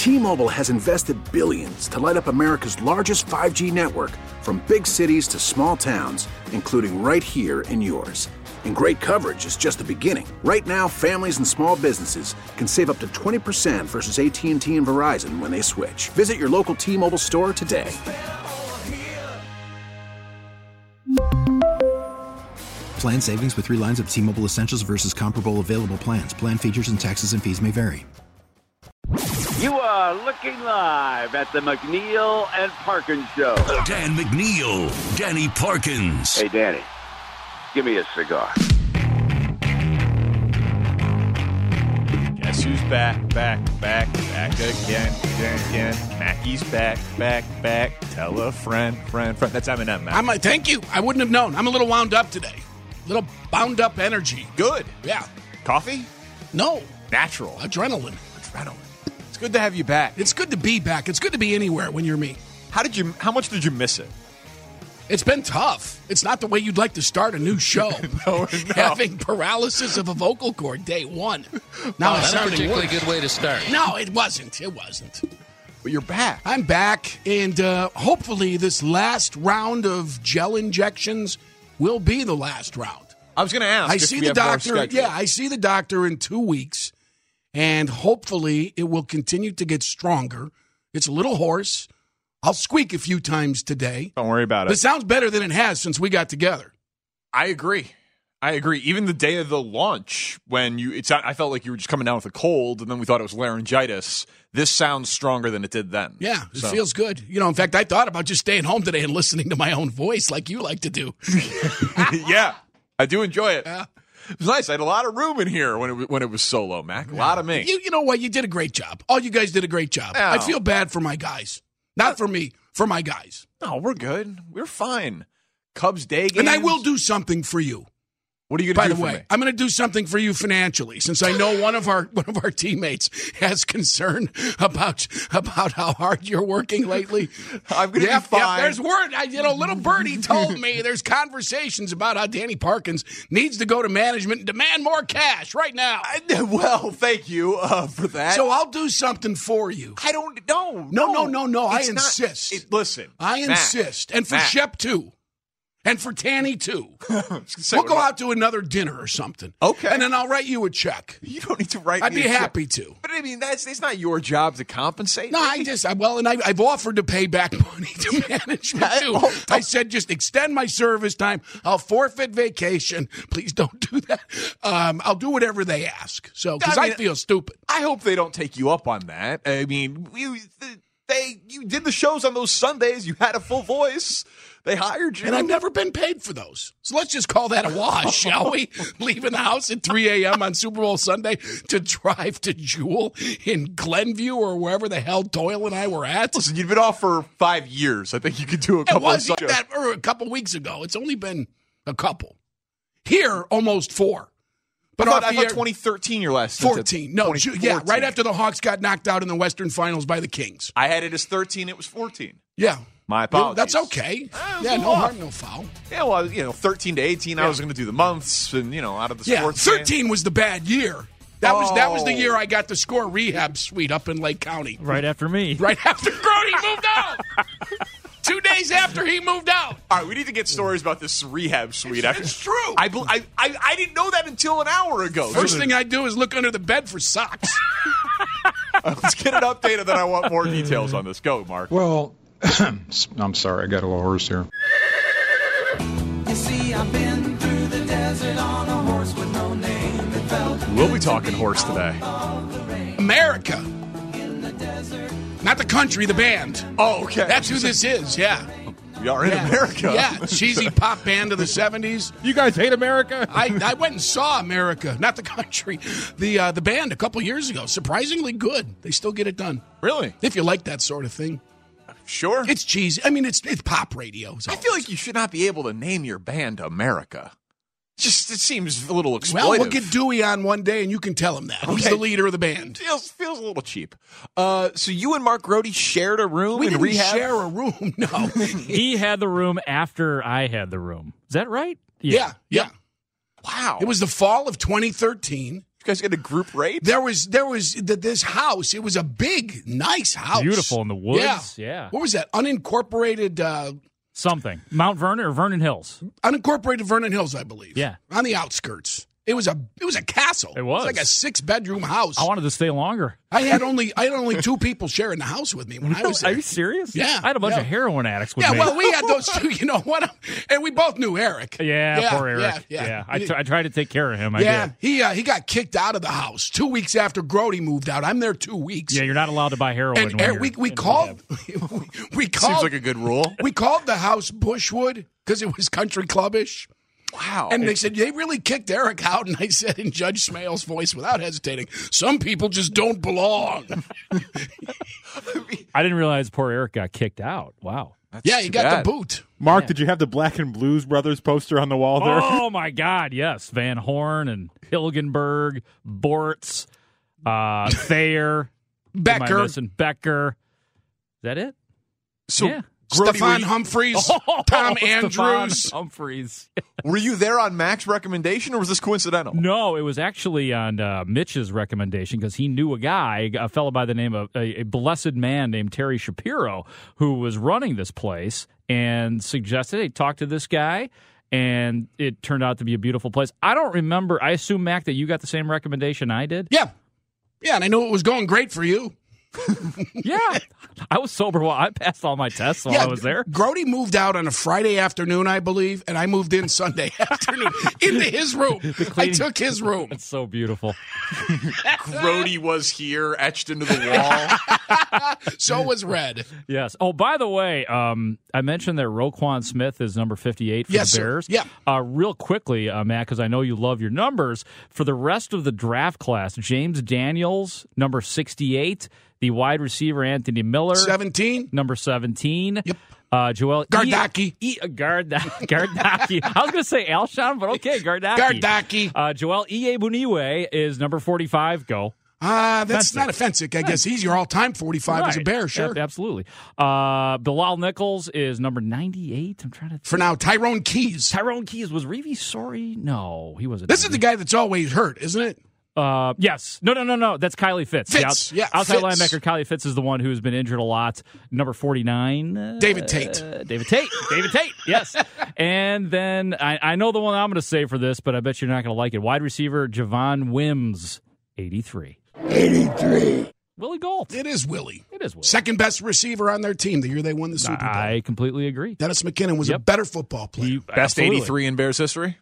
T-Mobile has invested billions to light up America's largest 5G network, from big cities to small towns, including right here in yours. And great coverage is just the beginning. Right now, families and small businesses can save up to 20% versus AT&T and Verizon when they switch. Visit your local T-Mobile store today. Plan savings with 3 lines of T-Mobile Essentials versus comparable available plans. Plan features and taxes and fees may vary. You are looking live at the McNeil and Parkins Show. Dan McNeil, Danny Parkins. Hey, Danny, give me a cigar. Guess who's back again. Mackey's back. Tell a friend. That's Eminem, man. Thank you. I wouldn't have known. I'm a little wound up today. A little bound up energy. Good. Yeah. Coffee? No. Natural. Adrenaline. It's good to have you back. It's good to be back. It's good to be anywhere when you're me. How much did you miss it? It's been tough. It's not the way you'd like to start a new show. No. Having paralysis of a vocal cord day one. Now that's a particularly good way to start. No, it wasn't. But you're back. I'm back, and hopefully this last round of gel injections will be the last round. I was going to ask. I see the doctor. Yeah, I see the doctor in 2 weeks, and hopefully it will continue to get stronger. It's a little hoarse. I'll squeak a few times today. Don't worry about it. It sounds better than it has since we got together. I agree. Even the day of the launch, when I felt like you were just coming down with a cold, and then we thought it was laryngitis. This sounds stronger than it did then. Yeah, it feels good. In fact, I thought about just staying home today and listening to my own voice like you like to do. Yeah, I do enjoy it. Yeah. It was nice. I had a lot of room in here when it was solo, Mac. A lot of me. You know what? You did a great job. All you guys did a great job. Oh. I feel bad for my guys. Not for me, for my guys. No, we're good. We're fine. Cubs day games. And I will do something for you. What are you going to do By the way, I'm going to do something for you financially, since I know one of our teammates has concern about how hard you're working lately. I'm going to be fine. Yeah, there's word. Little birdie told me there's conversations about how Danny Parkins needs to go to management and demand more cash right now. Well, thank you for that. So I'll do something for you. I don't know. No. I insist. Listen, I insist, and for Shep too. And for Tanny, too. We'll go out to another dinner or something. Okay. And then I'll write you a check. You don't need to write I'd me be a check. happy to. But, it's not your job to compensate. No, I've offered to pay back money to management, too. I said just extend my service time. I'll forfeit vacation. Please don't do that. I'll do whatever they ask. So, because I feel stupid. I hope they don't take you up on that. I mean, you did the shows on those Sundays. You had a full voice. They hired you. And I've never been paid for those. So let's just call that a wash, shall we? Leaving the house at 3 a.m. on Super Bowl Sunday to drive to Jewel in Glenview or wherever the hell Doyle and I were at. Listen, you've been off for 5 years. I think you could do a couple of shows. A couple weeks ago. It's only been a couple. Here, almost 4. But I thought 2013 your last 14. No, right after the Hawks got knocked out in the Western Finals by the Kings. I had it as 13. It was 14. Yeah. My apologies. That's okay. No harm, no foul. Yeah, well, 13 to 18, I was going to do the months and, out of the sports. 13 was the bad year. That was the year I got the Score Rehab Suite up in Lake County. Right after me. Right after Brody moved out. 2 days after he moved out. All right, we need to get stories about this rehab suite. It's true. I didn't know that until an hour ago. First thing I do is look under the bed for socks. Let's get an update, and then I want more details on this. Go, Mark. Well, I'm sorry, I got a little hoarse here. You see, I've been through the desert on a horse with no name. It felt We'll be talking horse today. America. Not the country, the band. Oh, okay. That's who this is, yeah. We are in America. Yeah, cheesy pop band of the 70s. You guys hate America? I went and saw America, not the country. The band a couple years ago. Surprisingly good. They still get it done. Really? If you like that sort of thing. Sure. It's cheesy. I mean, it's pop radio. I feel like you should not be able to name your band America. It seems a little exploitive. Well, we'll get Dewey on one day, and you can tell him that. He's the leader of the band. Feels a little cheap. So you and Mark Grody shared a room we in didn't rehab? share a room, no. He had the room after I had the room. Is that right? Yeah. Wow. It was the fall of 2013. You guys get a group rate? There was this house. It was a big, nice house. Beautiful in the woods. Yeah. What was that? Unincorporated something. Mount Vernon or Vernon Hills? Unincorporated Vernon Hills, I believe. Yeah. On the outskirts. It was a castle. It was like a 6-bedroom house. I wanted to stay longer. I had only 2 people sharing the house with me when I was there. Are you serious? Yeah. I had a bunch of heroin addicts with me. Well, we had those 2, you know what? And we both knew Eric. Yeah, poor Eric. Yeah. I tried to take care of him. I did. He got kicked out of the house 2 weeks after Grody moved out. I'm there 2 weeks. Yeah, you're not allowed to buy heroin. And we called. Seems like a good rule. We called the house Bushwood because it was country clubbish. Wow. And they said, they really kicked Eric out. And I said in Judge Smale's voice, without hesitating, some people just don't belong. I didn't realize poor Eric got kicked out. Wow. He got the boot. Mark, did you have the Black and Blues Brothers poster on the wall there? Oh, my God, yes. Van Horn and Hilgenberg, Bortz, Thayer. Becker. Is that it? So, yeah. Stefan Humphreys, Tom Andrews. Humphreys. Were you there on Mac's recommendation, or was this coincidental? No, it was actually on Mitch's recommendation because he knew a fellow by the name of a blessed man named Terry Shapiro who was running this place and suggested, hey, talk to this guy. And it turned out to be a beautiful place. I don't remember. I assume, Mac, that you got the same recommendation I did? Yeah, and I knew it was going great for you. Yeah, I was sober while I passed all my tests while I was there. Grody moved out on a Friday afternoon, I believe, and I moved in Sunday afternoon into his room. I took his room. It's so beautiful. Grody was here, etched into the wall. So was Red. Yes. Oh, by the way, I mentioned that Roquan Smith is number 58 for the Bears. Sir. Yeah. Real quickly, Matt, because I know you love your numbers, for the rest of the draft class, James Daniels, number 68. The wide receiver, Anthony Miller. 17. Number 17. Yep. Joel Gardaki. Gardaki. I was going to say Alshon, but okay, Gardaki. Joel Iyebuniwe is number 45. Go. That's not offensive. I guess he's your all-time 45 as a Bear, sure. Absolutely. Bilal Nichols is number 98. I'm trying to think. For now, Tyrone Keys. Was Reeve Sorry? No, he wasn't. This is the guy that's always hurt, isn't it? Yes. No. That's Kylie Fitz. Outside Fitz. linebacker Kylie Fitz is the one who's been injured a lot. Number 49. David Tate. Yes. And then I know the one I'm going to say for this, but I bet you're not going to like it. Wide receiver Javon Wims, 83. Willie Gault. It is Willie. Second best receiver on their team the year they won the Super Bowl. I completely agree. Dennis McKinnon was a better football player. Best 83 in Bears history?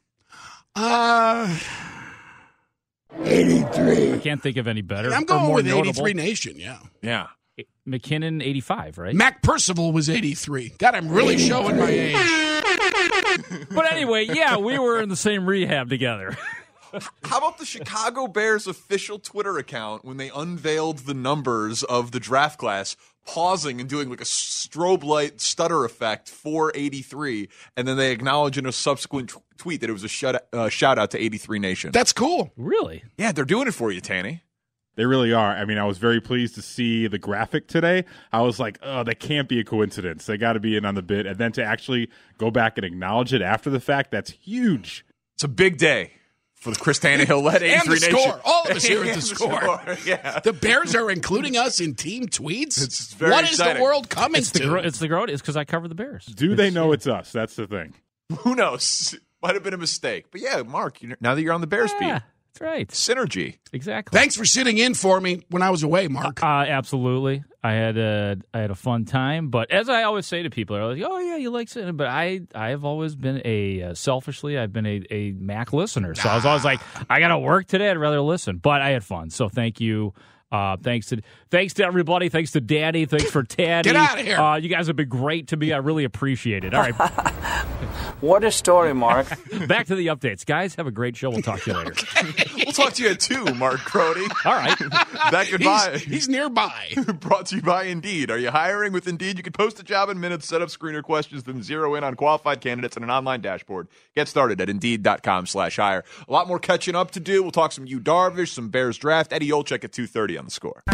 83. I can't think of any better. I'm going with 83 Nation, Yeah. McKinnon, 85, right? Mac Percival was 83. God, I'm really showing my age. But anyway, we were in the same rehab together. How about the Chicago Bears official Twitter account when they unveiled the numbers of the draft class, pausing and doing like a strobe light stutter effect for 83, and then they acknowledge in a subsequent tweet that it was a shout out to 83 Nation. That's cool. Really? Yeah, they're doing it for you, Tanny. They really are. I mean, I was very pleased to see the graphic today. I was like, oh, that can't be a coincidence. They got to be in on the bit. And then to actually go back and acknowledge it after the fact, that's huge. It's a big day for the Chris Tannehill-led 83 and the Nation. Score. All of us here at the Score. Yeah. The Bears are including us in team tweets. It's very What exciting. is the world coming to? It's the Grody. It's because I cover the Bears. Do they know it's us? That's the thing. Who knows? Might have been a mistake. But yeah, Mark, now that you're on the Bears beat. That's right. Synergy. Exactly. Thanks for sitting in for me when I was away, Mark. Absolutely. I had a fun time, but as I always say to people, they're like, "Oh yeah, you like sitting," but I have always been selfishly, I've been a Mac listener, so I was always like, I got to work today, I'd rather listen, but I had fun, so thank you. Thanks to everybody. Thanks to Daddy. Thanks for Taddy. Get out of here. You guys have been great to me. I really appreciate it. All right. What a story, Mark. Back to the updates. Guys, have a great show. We'll talk to you later. We'll talk to you at 2, Mark Crody. All right. That goodbye. He's nearby. Brought to you by Indeed. Are you hiring with Indeed? You can post a job in minutes, set up screener questions, then zero in on qualified candidates in an online dashboard. Get started at Indeed.com/hire. A lot more catching up to do. We'll talk some Yu Darvish, some Bears draft. Eddie Olczyk at 2:30 on the Score.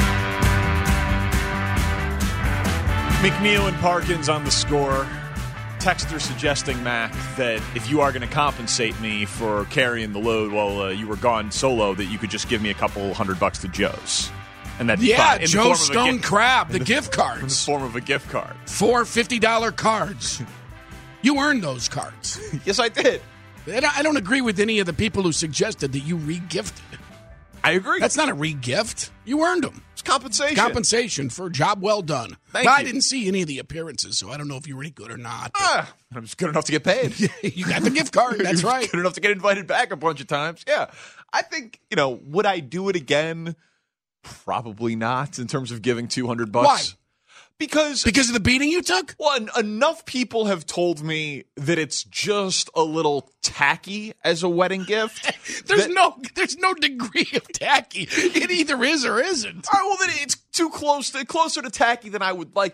McNeil and Parkins on the Score. texter suggesting, Mac, that if you are going to compensate me for carrying the load while you were gone solo, that you could just give me a couple $100 to Joe's. And that'd be fine. Joe Stone Crab, the gift cards. In the form of a gift card. 4 $50 cards. You earned those cards. Yes, I did. I don't agree with any of the people who suggested that you re-gifted. I agree. That's not a re-gift. You earned them. It's compensation. Compensation for a job well done. Thank you. I didn't see any of the appearances, so I don't know if you were any good or not. I'm just good enough to get paid. You got the gift card. That's right. Good enough to get invited back a bunch of times. Yeah. I think, would I do it again? Probably not, in terms of giving $200. Why? Because of the beating you took? Well, enough people have told me that it's just a little tacky as a wedding gift. There's no degree of tacky. It either is or isn't. All right, well, then it's closer to tacky than I would like.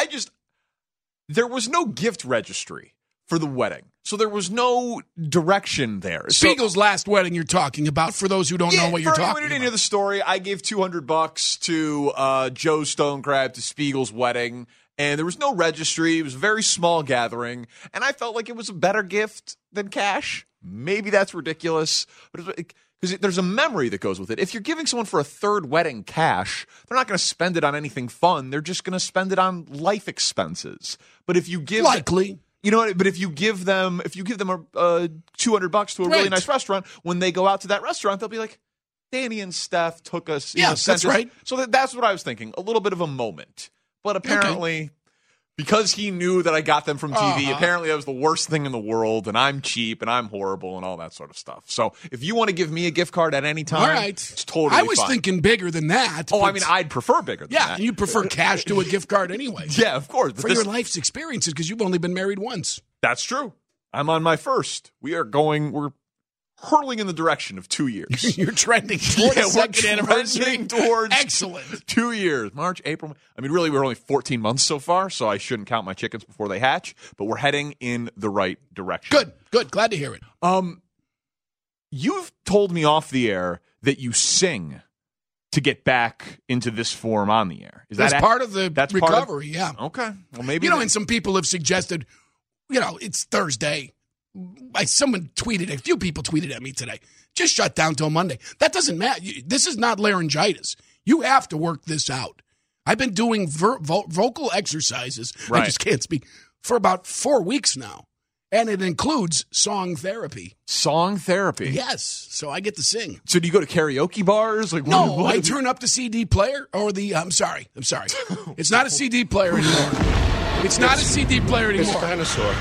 There was no gift registry for the wedding, so there was no direction there. Spiegel's last wedding you're talking about, for those who don't know what you're talking about. If you didn't hear the story, I gave $200 to Joe Stone Crab to Spiegel's wedding, and there was no registry. It was a very small gathering, and I felt like it was a better gift than cash. Maybe that's ridiculous, but because there's a memory that goes with it. If you're giving someone for a third wedding cash, they're not going to spend it on anything fun. They're just going to spend it on life expenses. But if you give likely. You know what? But if you give them $200 to a really nice restaurant, when they go out to that restaurant, they'll be like, Danny and Steph took us. Yes, that's right. So that's what I was thinking. A little bit of a moment. But apparently, because he knew that I got them from TV, apparently that was the worst thing in the world, and I'm cheap, and I'm horrible, and all that sort of stuff. So if you want to give me a gift card at any time, all right. It's totally fine. I was thinking bigger than that. Oh, I mean, I'd prefer bigger than that. Yeah, and you prefer cash to a gift card anyway. Yeah, of course. For your life's experiences, because you've only been married once. That's true. I'm on my first. We're hurtling in the direction of 2 years. You're trending towards the second anniversary. Towards Excellent. 2 years. March, April. I mean, really, we're only 14 months so far, so I shouldn't count my chickens before they hatch, but we're heading in the right direction. Good. Glad to hear it. You've told me off the air that you sing to get back into this form on the air. That's part of the recovery, yeah. Okay. Well, maybe. And some people have suggested, it's Thursday. Someone tweeted, a few people tweeted at me today, just shut down till Monday. That doesn't matter. This is not laryngitis. You have to work this out. I've been doing vocal exercises, I just can't speak, for about 4 weeks now. And it includes song therapy. Song therapy? Yes. So I get to sing. So do you go to karaoke bars? No, I turn up the CD player or I'm sorry. It's not a CD player anymore. It's not a CD player anymore. It's a dinosaur.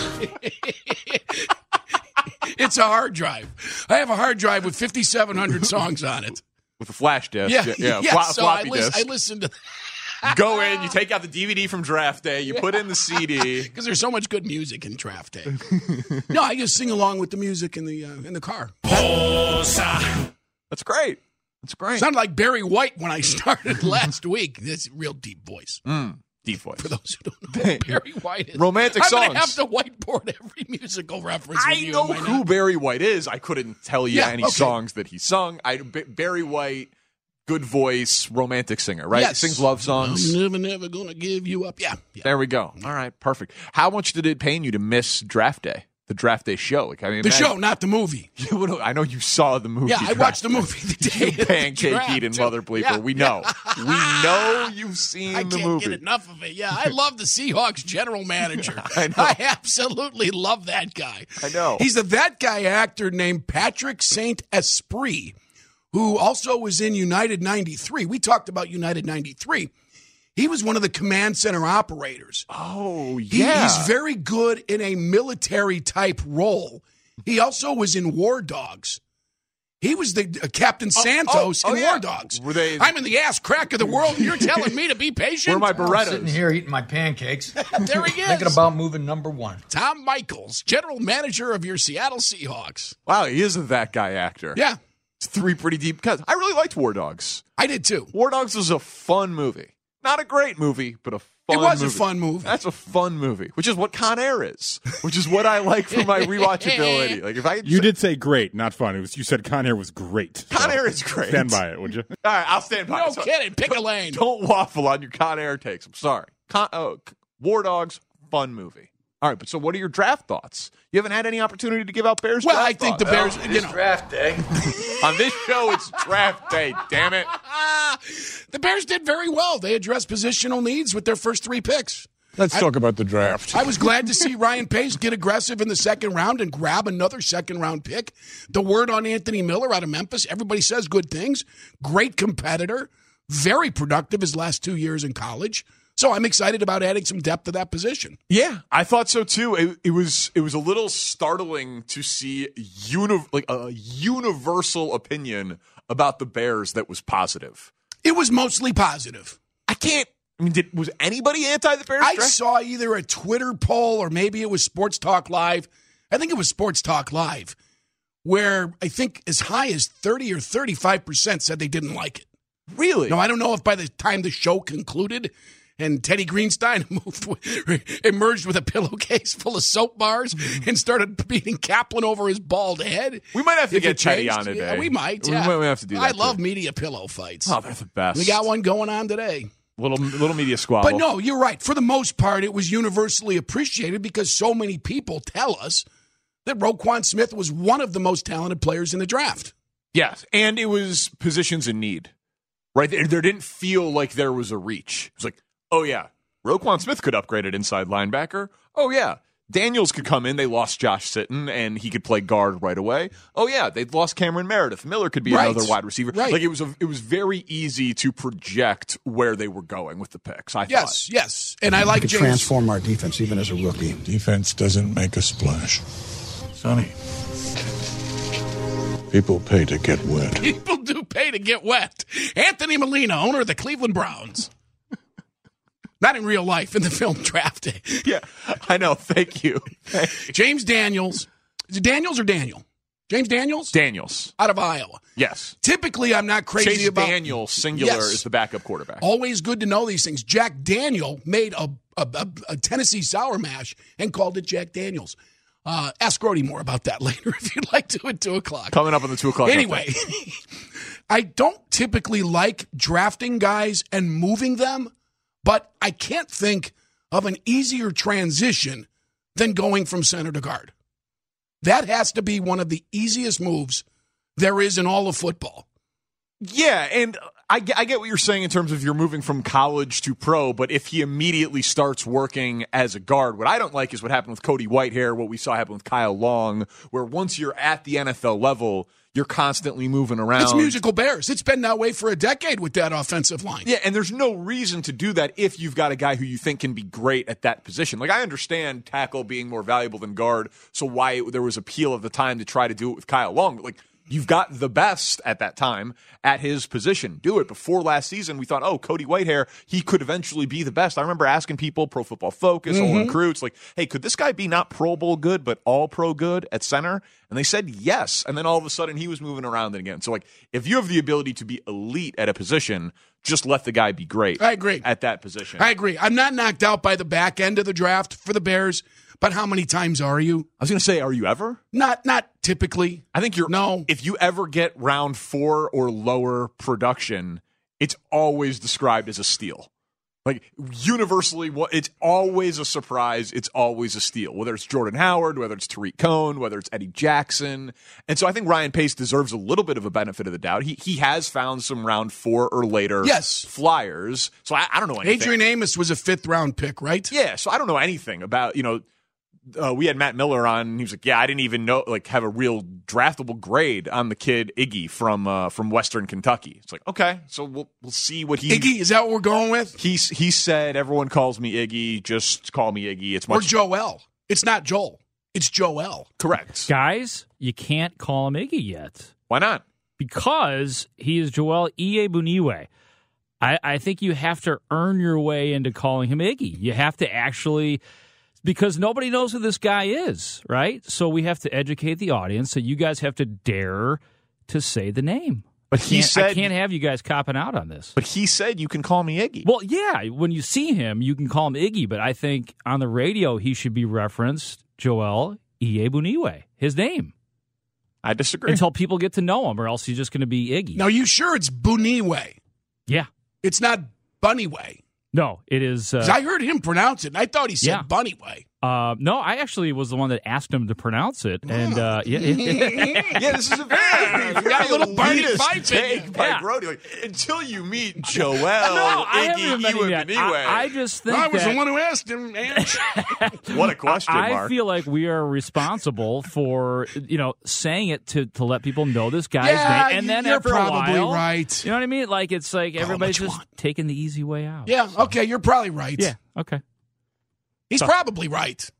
It's a hard drive. I have a hard drive with 5,700 songs on it. With a flash disk. Yeah. So floppy disk. I listened to Go in, you take out the DVD from draft day, you put in the CD. Because there's so much good music in draft day. No, I just sing along with the music in the car. That's great. That's great. Sounded like Barry White when I started last week. That's a real deep voice. Deep voice. For those who don't know who Barry White is. Romantic songs. I'm going to have to whiteboard every musical reference with you. I know who Barry White is. I couldn't tell you any songs that he sung. Barry White, good voice, romantic singer, right? Yes. Sings love songs. I'm never going to give you up. Yeah. There we go. All right, perfect. How much did it pain you to miss draft day? The draft day show. The show, not the movie. I know you saw the movie. Yeah, I watched the movie the day. You pancake eating mother bleeper. Yeah. We know. We know you've seen the movie. I can't get enough of it. Yeah, I love the Seahawks general manager. I know. I absolutely love that guy. I know. He's a that guy actor named Patrick Saint Esprit, who also was in United 93. We talked about United 93. He was one of the command center operators. Oh, yeah. He's very good in a military-type role. He also was in War Dogs. He was the Captain Santos in War Dogs. I'm in the ass crack of the world, and you're telling me to be patient? Where are my Berettas? I'm sitting here eating my pancakes. There he is. Thinking about moving number one. Tom Michaels, general manager of your Seattle Seahawks. Wow, he is a that guy actor. Yeah. It's 3 pretty deep cuts. I really liked War Dogs. I did, too. War Dogs was a fun movie. Not a great movie, but a fun movie. It was a fun movie. That's a fun movie, which is what Con Air is, which is what I like for my rewatchability. Like You did say great, not fun. You said Con Air was great. Con Air is great. Stand by it, would you? All right, I'll stand by it. No kidding. Pick a lane. Don't waffle on your Con Air takes. I'm sorry. War Dogs, fun movie. All right, but so what are your draft thoughts? You haven't had any opportunity to give out Bears Well, draft I think thoughts. the Bears, draft day. On this show, it's draft day, damn it. The Bears did very well. They addressed positional needs with their first 3 picks. Let's talk about the draft. I was glad to see Ryan Pace get aggressive in the second round and grab another second-round pick. The word on Anthony Miller out of Memphis, everybody says good things. Great competitor. Very productive his last 2 years in college. So I'm excited about adding some depth to that position. Yeah, I thought so too. It was a little startling to see a universal opinion about the Bears that was positive. It was mostly positive. Was anybody anti the Bears? I saw either a Twitter poll or maybe it was Sports Talk Live. I think it was Sports Talk Live, where I think as high as 30 or 35% said they didn't like it. Really? No, I don't know if by the time the show concluded and Teddy Greenstein emerged with a pillowcase full of soap bars and started beating Kaplan over his bald head. We might have to get Teddy on today. Yeah, we might. We Yeah. might have to do that. I love media pillow fights. Oh, they're the best. We got one going on today. Little media squabble. But no, you're right. For the most part, it was universally appreciated because so many people tell us that Roquan Smith was one of the most talented players in the draft. Yes, and it was positions in need. Right? There didn't feel like there was a reach. It was like, oh, yeah, Roquan Smith could upgrade at inside linebacker. Oh, yeah, Daniels could come in. They lost Josh Sitton, and he could play guard right away. Oh, yeah, they lost Cameron Meredith. Miller could be another wide receiver. Right. Like, it was very easy to project where they were going with the picks, I thought. Yes. And I like could James. transform our defense even as a rookie. Defense doesn't make a splash. Sonny, people pay to get wet. People do pay to get wet. Anthony Molina, owner of the Cleveland Browns. Not in real life, in the film Draft Day. Yeah, I know. Thank you. James Daniels. Is it Daniels or Daniel? James Daniels? Daniels. Out of Iowa. Yes. Typically, I'm not crazy Chase about... Daniel, singular, is the backup quarterback. Always good to know these things. Jack Daniel made a Tennessee sour mash and called it Jack Daniels. Ask Grody more about that later if you'd like to at 2 o'clock. Coming up on the 2 o'clock. Anyway, I don't typically like drafting guys and moving them, but I can't think of an easier transition than going from center to guard. That has to be one of the easiest moves there is in all of football. Yeah, and I get what you're saying in terms of you're moving from college to pro, but if he immediately starts working as a guard, what I don't like is what happened with Cody Whitehair, what we saw happen with Kyle Long, where once you're at the NFL level, you're constantly moving around. It's musical Bears. It's been that way for a decade with that offensive line. Yeah, and there's no reason to do that if you've got a guy who you think can be great at that position. Like, I understand tackle being more valuable than guard, so why there was appeal at the time to try to do it with Kyle Long, but like, you've got the best at that time at his position. Do it. Before last season, we thought, oh, Cody Whitehair, he could eventually be the best. I remember asking people, Pro Football Focus, Olin Kreutz, like, hey, could this guy be not Pro Bowl good, but all pro good at center? And they said yes. And then all of a sudden, he was moving around again. So, like, if you have the ability to be elite at a position, just let the guy be great. I agree. At that position. I agree. I'm not knocked out by the back end of the draft for the Bears. But how many times are you? I was going to say, are you ever? Not typically. I think you're. No. If you ever get round 4 or lower production, it's always described as a steal. Like, universally, it's always a surprise. It's always a steal. Whether it's Jordan Howard, whether it's Tariq Cohen, whether it's Eddie Jackson. And so I think Ryan Pace deserves a little bit of a benefit of the doubt. He has found some round 4 or later flyers. So I don't know anything. Adrian Amos was a 5th-round pick, right? Yeah, so I don't know anything about, we had Matt Miller on, and he was like, yeah, I didn't even know, have a real draftable grade on the kid Iggy from Western Kentucky. It's like, okay, so we'll see what he... Iggy, is that what we're going with? He said, everyone calls me Iggy, just call me Iggy. It's much... Or Joel. It's not Joel. It's Joel. Correct. Guys, you can't call him Iggy yet. Why not? Because he is Joel Iyiegbuniwe. I think you have to earn your way into calling him Iggy. You have to actually... Because nobody knows who this guy is, right? So we have to educate the audience. So you guys have to dare to say the name. But I can't have you guys copping out on this. But he said you can call me Iggy. Well, yeah, when you see him, you can call him Iggy. But I think on the radio, he should be referenced Joel Iyiegbuniwe, his name. I disagree. Until people get to know him, or else he's just going to be Iggy. Now, you sure it's Buniwe? Yeah. It's not Bunnywe. No, it is. I heard him pronounce it, and I thought he said Bunnywe. No, I actually was the one that asked him to pronounce it, and yeah, this is a very got a little Barney elitist Fife take by Yeah. Brody. Like, until you meet Joel, I haven't even met Iggy, him and yet. Beniwe. I just think I was that the one who asked him, man. What a question, I Mark. feel like we are responsible for saying it to let people know this guy's Yeah, name, and then you're after probably a while, right. You know what I mean? Like it's like everybody's just taking the easy way out. Yeah, okay, you're probably right. Yeah, okay. He's probably right.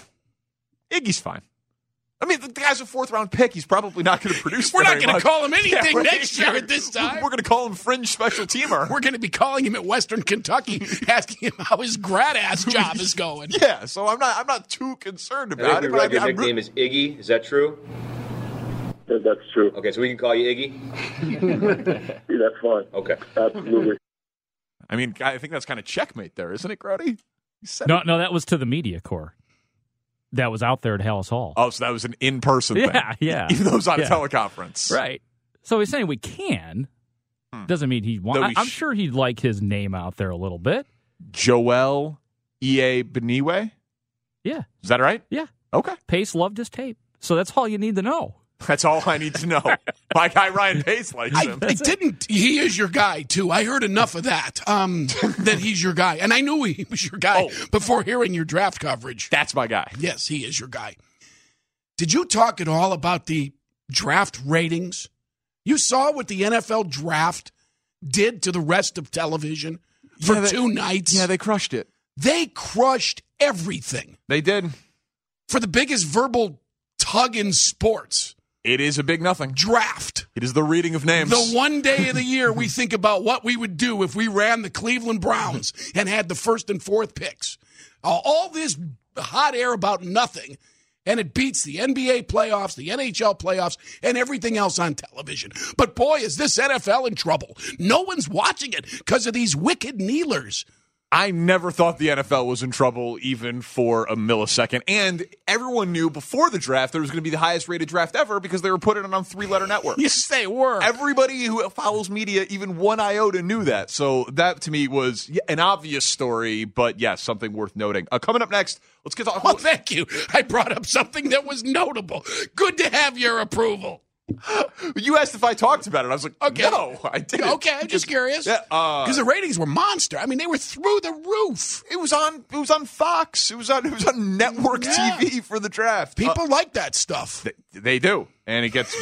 Iggy's fine. I mean, the guy's a 4th-round pick. He's probably not going to produce. We're not very going to much. call him anything Yeah, next year at this time. We're going to call him fringe special teamer. We're going to be calling him at Western Kentucky, asking him how his grad ass job is going. Yeah, so I'm not too concerned I about think it. your But regular I'm nickname is Iggy. Is that true? Yeah, that's true. Okay, so we can call you Iggy? Yeah, that's fine. Okay. Absolutely. I mean, I think that's kind of checkmate there, isn't it, Grody? No, that was to the media corps. That was out there at Hallis Hall. Oh, so that was an in-person thing. Yeah. Even though it was on a Yeah. teleconference. Right. So he's saying we can. Doesn't mean he wants. I'm sure he'd like his name out there a little bit. Joel E.A. Beniwe? Yeah. Is that right? Yeah. Okay. Pace loved his tape. So that's all you need to know. That's all I need to know. My guy Ryan Pace likes him. He is your guy, too. I heard enough of that, that he's your guy. And I knew he was your guy before hearing your draft coverage. That's my guy. Yes, he is your guy. Did you talk at all about the draft ratings? You saw what the NFL draft did to the rest of television for 2 nights? Yeah, they crushed it. They crushed everything. They did. For the biggest verbal tug in sports. It is a big nothing. Draft. It is the reading of names. The one day of the year we think about what we would do if we ran the Cleveland Browns and had the 1st and 4th picks. All this hot air about nothing, and it beats the NBA playoffs, the NHL playoffs, and everything else on television. But boy, is this NFL in trouble. No one's watching it because of these wicked kneelers. I never thought the NFL was in trouble even for a millisecond. And everyone knew before the draft that it was going to be the highest rated draft ever because they were putting it on 3-letter networks. Yes, they were. Everybody who follows media, even one iota, knew that. So that to me was an obvious story, but yes, something worth noting. Coming up next, let's get on. Well, thank you. I brought up something that was notable. Good to have your approval. You asked if I talked about it. I was like, no, I didn't. Okay, I'm just curious. Because the ratings were monster. I mean, they were through the roof. It was on Fox. It was on network TV for the draft. People like that stuff. They do, and it gets.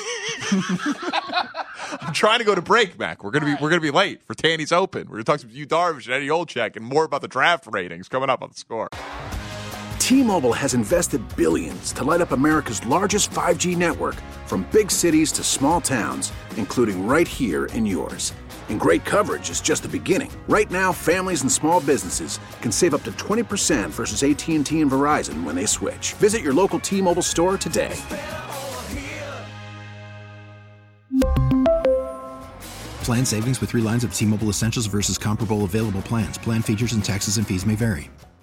I'm trying to go to break, Mac. We're gonna be late for Tanny's Open. We're gonna talk to Yu Darvish and Eddie Olczyk and more about the draft ratings coming up on The Score. T-Mobile has invested billions to light up America's largest 5G network, from big cities to small towns, including right here in yours. And great coverage is just the beginning. Right now, families and small businesses can save up to 20% versus AT&T and Verizon when they switch. Visit your local T-Mobile store today. Plan savings with 3 lines of T-Mobile Essentials versus comparable available plans. Plan features and taxes and fees may vary.